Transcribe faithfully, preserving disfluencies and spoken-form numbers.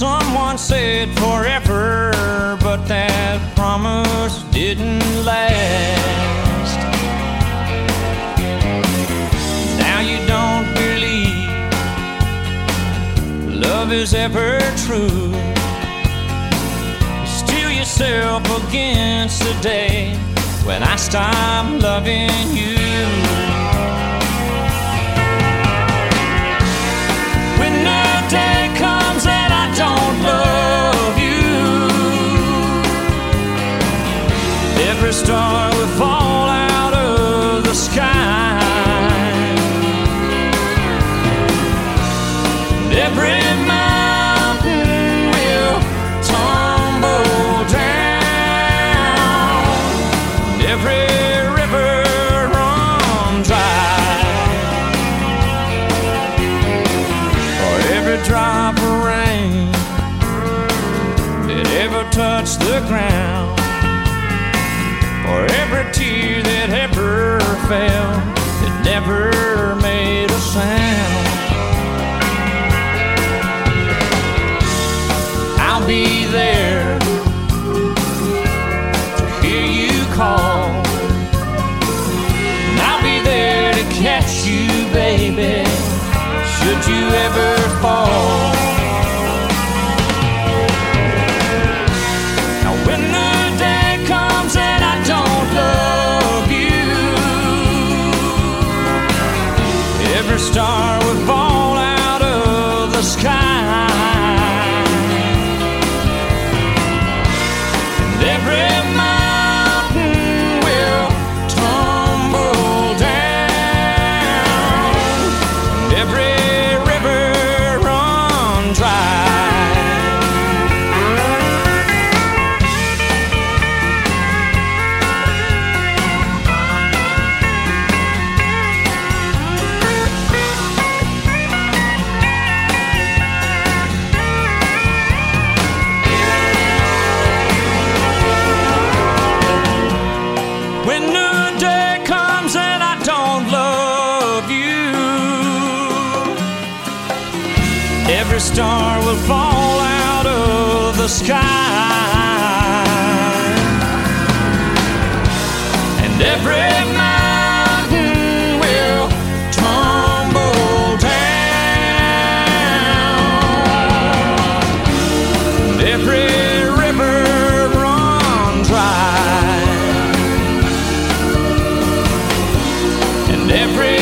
Someone said forever, but that promise didn't last. Now you don't believe love is ever true. Steel yourself against the day when I stop loving you. When the day comes that I don't love you, every star will fall out of the sky. Every mountain will tumble down. Every river run dry. For every drop of rain that ever touched the ground, for every tear that ever fell that never made a sound, I'll be there to hear you call, and I'll be there to catch you, baby, should you ever fall. Now when the day comes and I don't love you, every star will fall out of the sky. Every mountain will tumble down. Every river run dry. When the day comes and I don't love you, every star will fall out of the sky. And every mountain will tumble down. And every river run dry. Every